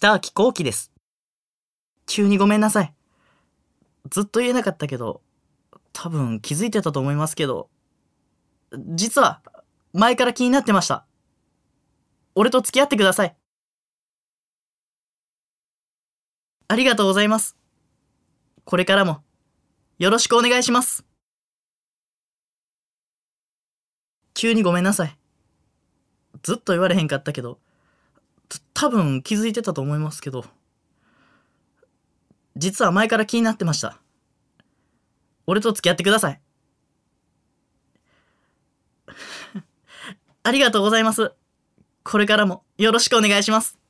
北脇幸輝です。急にごめんなさい。ずっと言えなかったけど、多分気づいてたと思いますけど、実は前から気になってました。俺と付き合ってください。ありがとうございます。これからもよろしくお願いします。急にごめんなさい。ずっと言われへんかったけど、多分気づいてたと思いますけど、実は前から気になってました。俺と付き合ってください。ありがとうございます。これからもよろしくお願いします。